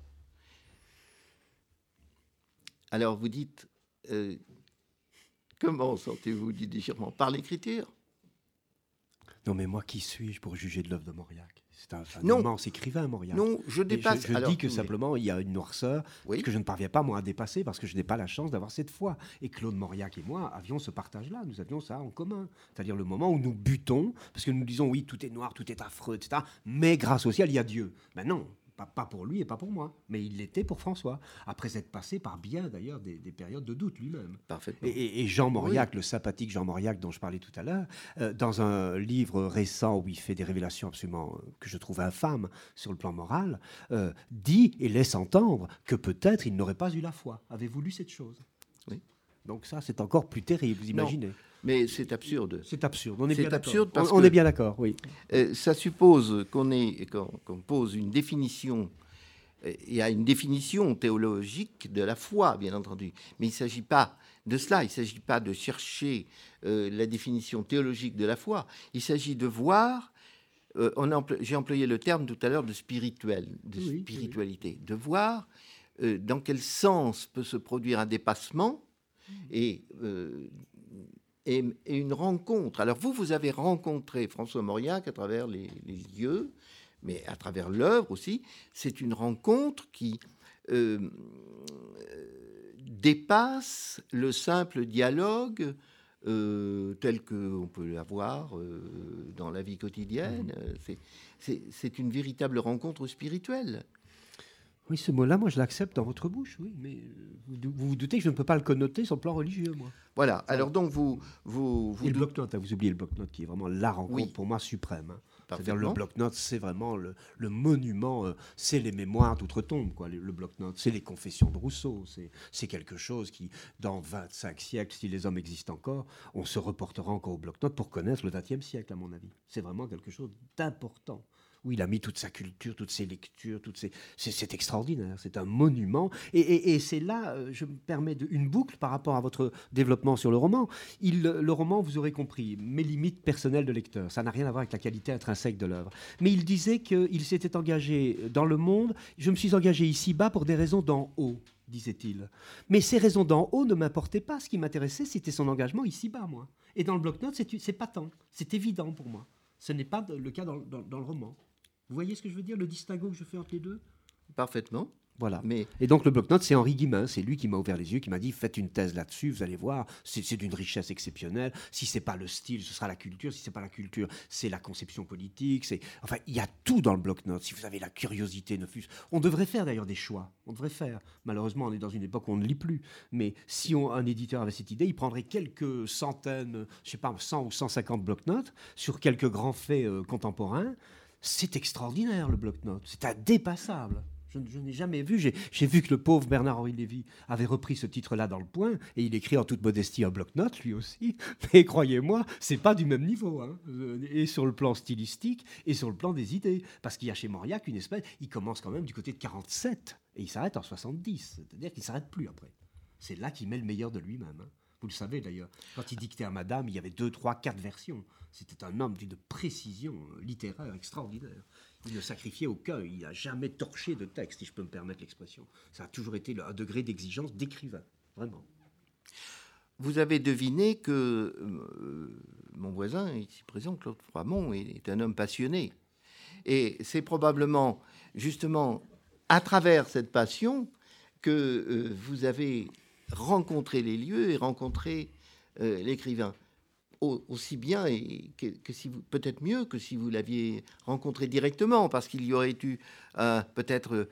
Alors vous dites, comment sortez-vous du déchirement ? Par l'écriture ? Non, mais moi, qui suis-je pour juger de l'œuvre de Mauriac ? C'est un immense écrivain, Mauriac. Non, je dépasse. Je dis que simplement, il y a une noirceur que je ne parviens pas, moi, à dépasser parce que je n'ai pas la chance d'avoir cette foi. Et Claude Mauriac et moi avions ce partage-là, nous avions ça en commun. C'est-à-dire le moment où nous butons, parce que nous disons, oui, tout est noir, tout est affreux, etc. Mais grâce au ciel, il y a Dieu. Ben non, pas pour lui et pas pour moi, mais il l'était pour François, après être passé par bien, d'ailleurs, des périodes de doute lui-même. Parfaitement. Et Jean Mauriac, le sympathique Jean Mauriac dont je parlais tout à l'heure, dans un livre récent où il fait des révélations absolument que je trouve infâmes sur le plan moral, dit et laisse entendre que peut-être il n'aurait pas eu la foi. Avez-vous lu cette chose ? Oui. Donc ça, c'est encore plus terrible, vous imaginez ? Mais c'est absurde. C'est absurde, on est C'est bien d'accord. absurde parce On que- est bien d'accord, oui. Ça suppose qu'on pose une définition. Il y a une définition théologique de la foi, bien entendu. Mais il ne s'agit pas de cela. Il ne s'agit pas de chercher la définition théologique de la foi. Il s'agit de voir. J'ai employé le terme tout à l'heure de spirituel, de Oui, spiritualité. De voir dans quel sens peut se produire un dépassement et une rencontre. Alors vous avez rencontré François Mauriac à travers les lieux, mais à travers l'œuvre aussi. C'est une rencontre qui dépasse le simple dialogue tel qu'on peut l'avoir dans la vie quotidienne. C'est une véritable rencontre spirituelle. Oui, ce mot-là, moi, je l'accepte dans votre bouche, oui, mais vous vous doutez que je ne peux pas le connoter sur le plan religieux, moi. Voilà. Alors donc vous Et le bloc-notes, vous oubliez le bloc-notes qui est vraiment la rencontre Oui. pour moi suprême. Hein. C'est-à-dire Parfaitement. le bloc-notes, c'est vraiment le monument, c'est les mémoires d'outre-tombe, quoi. Le bloc-notes, c'est les confessions de Rousseau, c'est quelque chose qui, dans 25 siècles, si les hommes existent encore, on se reportera encore au bloc-notes pour connaître le 20e siècle, à mon avis. C'est vraiment quelque chose d'important. Où il a mis toute sa culture, toutes ses lectures, c'est extraordinaire, c'est un monument. Et c'est là, je me permets une boucle par rapport à votre développement sur le roman. Le roman, vous aurez compris, mes limites personnelles de lecteur, ça n'a rien à voir avec la qualité intrinsèque de l'œuvre. Mais il disait qu'il s'était engagé dans le monde, je me suis engagé ici-bas pour des raisons d'en haut, disait-il. Mais ces raisons d'en haut ne m'importaient pas, ce qui m'intéressait, c'était son engagement ici-bas, moi. Et dans le bloc-notes, c'est patent, c'est évident pour moi. Ce n'est pas le cas dans le roman. Vous voyez ce que je veux dire, le distinguo que je fais entre les deux? Parfaitement. Voilà. Mais Et donc le bloc-notes, c'est Henri Guimin, c'est lui qui m'a ouvert les yeux, qui m'a dit faites une thèse là-dessus, vous allez voir, c'est d'une richesse exceptionnelle. Si c'est pas le style, ce sera la culture. Si c'est pas la culture, c'est la conception politique. Enfin, il y a tout dans le bloc-notes. Si vous avez la curiosité, on devrait faire d'ailleurs des choix. On devrait faire. Malheureusement, on est dans une époque où on ne lit plus. Mais si un éditeur avait cette idée, il prendrait quelques centaines, je sais pas, 100 ou 150 bloc-notes sur quelques grands faits contemporains. C'est extraordinaire, le bloc-notes. C'est indépassable. Je n'ai jamais vu. J'ai vu que le pauvre Bernard-Henri Lévy avait repris ce titre-là dans Le Point, et il écrit en toute modestie un bloc-notes, lui aussi. Mais croyez-moi, c'est pas du même niveau. Hein. Et sur le plan stylistique, et sur le plan des idées. Parce qu'il y a chez Mauriac une espèce... Il commence quand même du côté de 47, et il s'arrête en 70. C'est-à-dire qu'il ne s'arrête plus après. C'est là qu'il met le meilleur de lui-même. Hein. Vous le savez d'ailleurs. Quand il dictait à Madame, il y avait 2, 3, 4 versions. C'était un homme d'une précision littéraire extraordinaire. Il ne sacrifiait aucun. Il n'a jamais torché de texte, si je peux me permettre l'expression. Ça a toujours été un degré d'exigence d'écrivain. Vraiment. vous avez deviné que mon voisin, ici présent, Claude Froimont, est un homme passionné. Et c'est probablement, justement, à travers cette passion que vous avez rencontré les lieux et rencontré l'écrivain. Aussi bien que si vous, peut-être mieux que si vous l'aviez rencontré directement, parce qu'il y aurait eu peut-être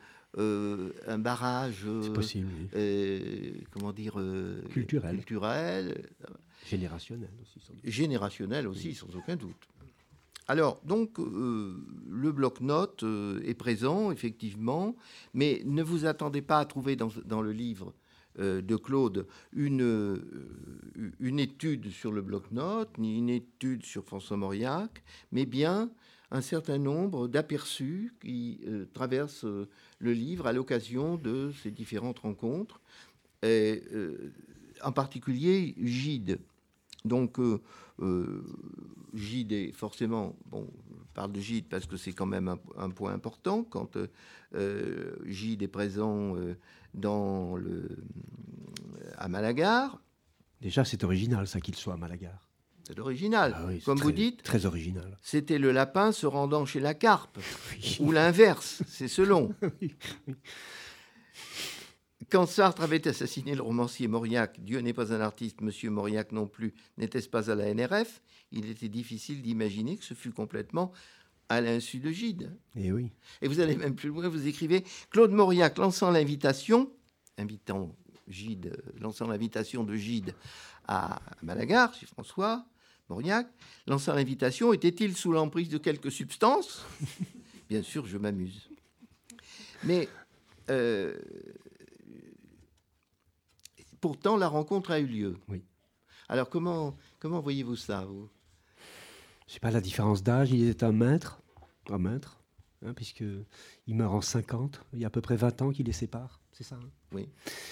un barrage, c'est possible, oui. comment dire, culturel, générationnel aussi, oui. Sans aucun doute. Alors, donc, le bloc-notes est présent, effectivement, mais ne vous attendez pas à trouver dans le livre de Claude une étude sur le bloc-notes, ni une étude sur François Mauriac, mais bien un certain nombre d'aperçus qui traversent le livre à l'occasion de ces différentes rencontres, et, en particulier Gide. Donc, Gide est forcément... Bon, je parle de Gide parce que c'est quand même un point important. Quand Gide est présent à Malagar... Déjà, c'est original, ça, qu'il soit à Malagar. C'est original. Ah oui, comme très, vous dites, très original. C'était le lapin se rendant chez la carpe. Oui. Ou l'inverse, c'est selon. Oui, oui. Quand Sartre avait assassiné le romancier Mauriac, Dieu n'est pas un artiste, Monsieur Mauriac non plus, n'était-ce pas à la NRF, il était difficile d'imaginer que ce fut complètement à l'insu de Gide. Et oui. Et vous allez même plus loin, vous écrivez Claude Mauriac lançant l'invitation de Gide à Malagar, chez François Mauriac, lançant l'invitation, était-il sous l'emprise de quelque substance? Bien sûr, je m'amuse. Mais pourtant, la rencontre a eu lieu. Oui. Alors, comment voyez-vous ça, vous? Je sais pas la différence d'âge. Il était un maître, hein, puisqu'il meurt en 50. Il y a à peu près 20 ans qui les séparent, c'est ça, hein? Oui.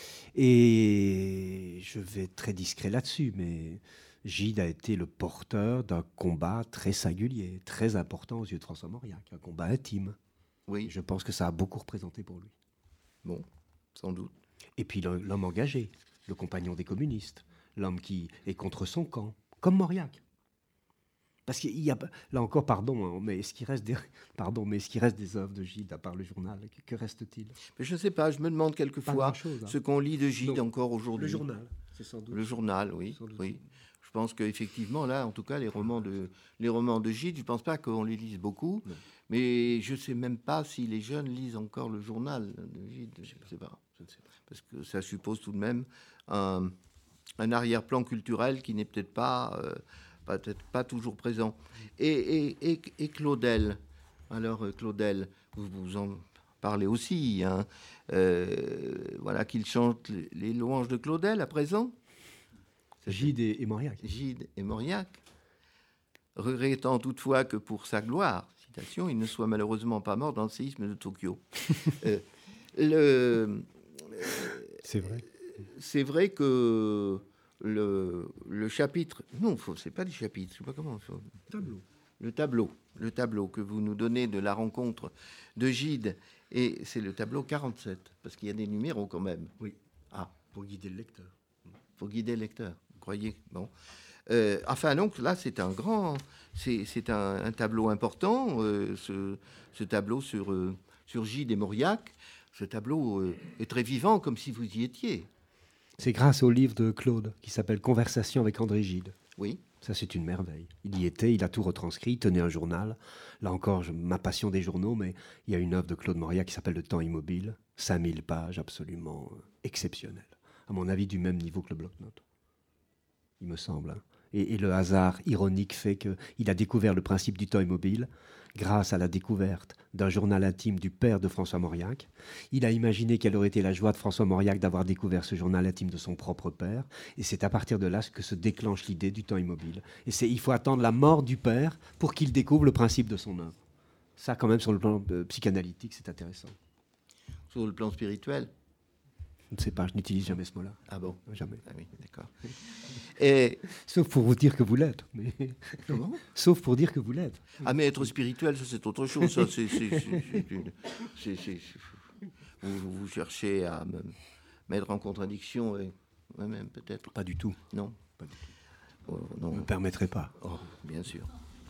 Et je vais être très discret là-dessus, mais Gide a été le porteur d'un combat très singulier, très important aux yeux de François Mauriac, un combat intime. Oui. Et je pense que ça a beaucoup représenté pour lui. Bon, sans doute. Et puis l'homme engagé, le compagnon des communistes, l'homme qui est contre son camp, comme Mauriac. Parce qu'il y a, là encore, pardon, hein, mais est-ce qu'il reste des œuvres de Gide à part le journal? Que reste-t-il? Mais je ne sais pas, je me demande Pas quelquefois grand-chose, hein. ce qu'on lit de Gide Non. encore aujourd'hui. Le journal, c'est sans doute. Le journal, oui. Sans doute. Oui. Je pense qu'effectivement, là, en tout cas, les romans de Gide, je ne pense pas qu'on les lise beaucoup. Non. Mais je ne sais même pas si les jeunes lisent encore le journal de Gide. Je ne sais pas. Parce que ça suppose tout de même un arrière-plan culturel qui n'est peut-être pas toujours présent. Et Claudel. Alors, Claudel, vous en parlez aussi, hein. Voilà, qu'il chante les louanges de Claudel à présent. Gide et Mauriac. Gide et Mauriac, regrettant toutefois que pour sa gloire, citation, il ne soit malheureusement pas mort dans le séisme de Tokyo. C'est vrai. C'est vrai que le chapitre... Non, c'est pas des chapitres, je sais pas comment... Le tableau que vous nous donnez de la rencontre de Gide, et c'est le tableau 47, parce qu'il y a des numéros quand même. Oui. Ah, Pour guider le lecteur. pour guider le lecteur, vous croyez? Bon. Enfin, donc là, c'est un tableau important, ce tableau sur Gide et Mauriac. Ce tableau est très vivant, comme si vous y étiez. C'est grâce au livre de Claude, qui s'appelle Conversation avec André Gide. Oui. Ça, c'est une merveille. Il y était, il a tout retranscrit, il tenait un journal. Là encore, ma passion des journaux, mais il y a une œuvre de Claude Mauriac qui s'appelle Le Temps immobile. 5000 pages, absolument exceptionnelles. À mon avis, du même niveau que le bloc-notes. Il me semble, hein. Et le hasard ironique fait qu'il a découvert le principe du temps immobile grâce à la découverte d'un journal intime du père de François Mauriac. Il a imaginé quelle aurait été la joie de François Mauriac d'avoir découvert ce journal intime de son propre père. Et c'est à partir de là que se déclenche l'idée du temps immobile. Et il faut attendre la mort du père pour qu'il découvre le principe de son œuvre. Ça, quand même, sur le plan psychanalytique, c'est intéressant. Sur le plan spirituel? Je ne sais pas, je n'utilise jamais ce mot-là. Ah bon? Jamais. Ah oui, d'accord. Et... Sauf pour vous dire que vous l'êtes. Mais... Comment? Sauf pour dire que vous l'êtes. Ah, mais être spirituel, ça, c'est autre chose. Ça, vous cherchez à me mettre en contradiction avec moi-même, peut-être. Pas du tout. Non. Pas du tout. Oh, non. Je ne me permettrai pas. Oh, bien sûr.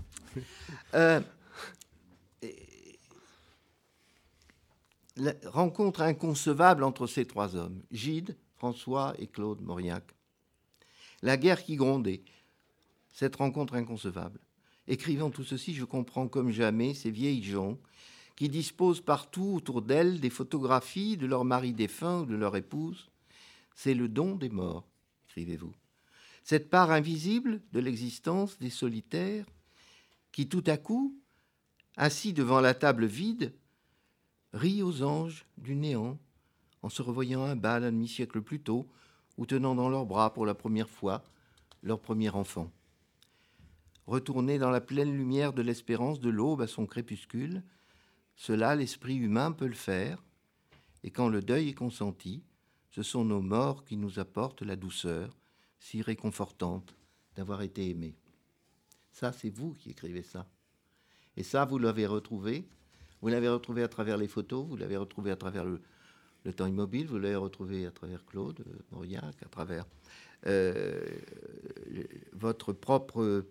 La rencontre inconcevable entre ces trois hommes, Gide, François et Claude Mauriac. La guerre qui grondait, cette rencontre inconcevable. Écrivant tout ceci, je comprends comme jamais ces vieilles gens qui disposent partout autour d'elles des photographies de leur mari défunt ou de leur épouse. C'est le don des morts, écrivez-vous. Cette part invisible de l'existence des solitaires qui, tout à coup, assis devant la table vide, rit aux anges du néant en se revoyant un bal un demi-siècle plus tôt ou tenant dans leurs bras pour la première fois leur premier enfant. Retourner dans la pleine lumière de l'espérance de l'aube à son crépuscule, cela, l'esprit humain peut le faire, et quand le deuil est consenti, ce sont nos morts qui nous apportent la douceur si réconfortante d'avoir été aimés. Ça, c'est vous qui écrivez ça. Et ça, vous l'avez retrouvé. Vous l'avez retrouvé à travers les photos, vous l'avez retrouvé à travers le temps immobile, vous l'avez retrouvé à travers Claude Mauriac, à travers votre propre,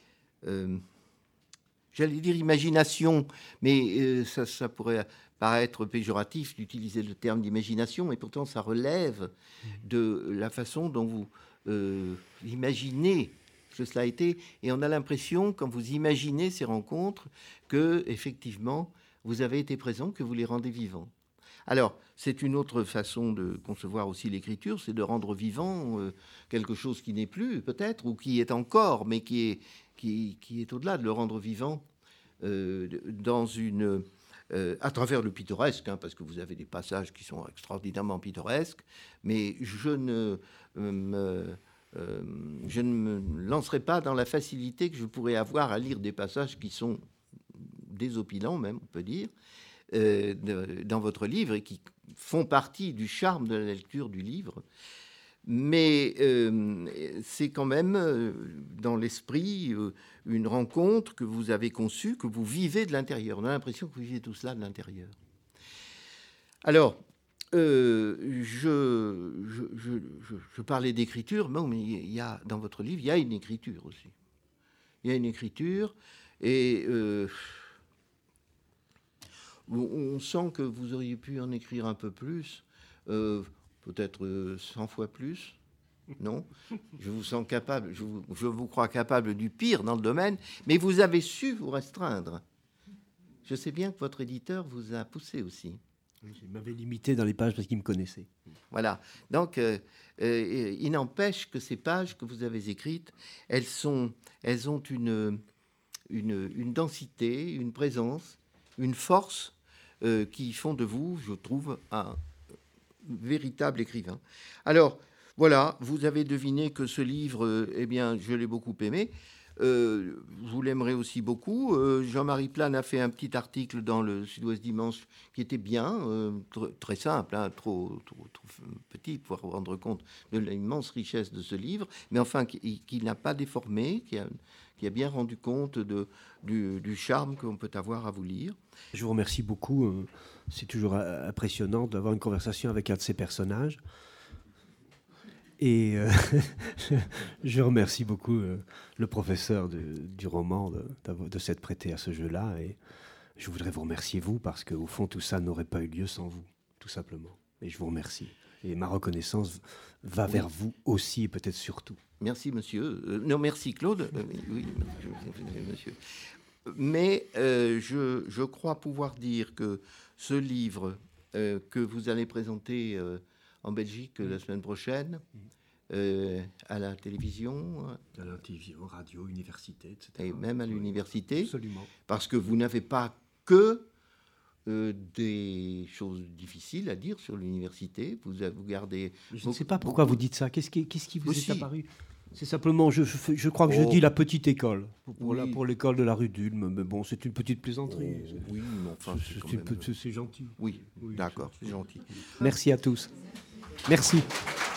j'allais dire imagination, mais ça pourrait paraître péjoratif d'utiliser le terme d'imagination, mais pourtant ça relève de la façon dont vous imaginez que cela a été, et on a l'impression, quand vous imaginez ces rencontres, que effectivement vous avez été présent, que vous les rendez vivants. Alors, c'est une autre façon de concevoir aussi l'écriture, c'est de rendre vivant quelque chose qui n'est plus, peut-être, ou qui est encore, mais qui est au-delà, de le rendre vivant dans une... à travers le pittoresque, hein, parce que vous avez des passages qui sont extraordinairement pittoresques, mais je ne je ne me lancerai pas dans la facilité que je pourrais avoir à lire des passages qui sont désopilants, même, on peut dire, dans votre livre et qui font partie du charme de la lecture du livre. Mais c'est quand même, dans l'esprit, une rencontre que vous avez conçue, que vous vivez de l'intérieur. On a l'impression que vous vivez tout cela de l'intérieur. Alors, je parlais d'écriture, mais il y a, dans votre livre, il y a une écriture aussi. Il y a une écriture, et on sent que vous auriez pu en écrire un peu plus, peut-être 100 fois plus. Non, je vous sens capable, je vous crois capable du pire dans le domaine, mais vous avez su vous restreindre. Je sais bien que votre éditeur vous a poussé aussi. Il m'avait limité dans les pages parce qu'il me connaissait. Voilà. Donc, il n'empêche que ces pages que vous avez écrites, elles ont une densité, une présence, une force qui font de vous, je trouve, un véritable écrivain. Alors, voilà, vous avez deviné que ce livre, eh bien, je l'ai beaucoup aimé. Vous l'aimerez aussi beaucoup. Jean-Marie Plane a fait un petit article dans le Sud-Ouest Dimanche qui était bien, très simple, hein, trop petit pour rendre compte de l'immense richesse de ce livre, mais enfin qui n'a pas déformé, qui a bien rendu compte du charme qu'on peut avoir à vous lire. Je vous remercie beaucoup. C'est toujours impressionnant d'avoir une conversation avec un de ces personnages. Et je remercie beaucoup le professeur du roman de s'être prêté à ce jeu-là. Et je voudrais vous remercier, vous, parce qu'au fond, tout ça n'aurait pas eu lieu sans vous, tout simplement. Et je vous remercie. Et ma reconnaissance va vers vous aussi, et peut-être surtout. Merci, monsieur. Non, merci, Claude. Oui, monsieur. Mais je crois pouvoir dire que ce livre que vous allez présenter en Belgique la semaine prochaine, à la télévision. À la télévision, radio, université, etc. Et même à l'université. Absolument. Parce que vous n'avez pas que des choses difficiles à dire sur l'université. Vous gardez... Je ne sais pas pourquoi vous dites ça. Qu'est-ce qui vous est apparu ? C'est simplement, je crois que je dis la petite école, pour l'école de la rue d'Ulm, mais bon, c'est une petite plaisanterie. Oui, mais enfin, c'est gentil. Oui, d'accord, c'est gentil. Merci à tous. Merci.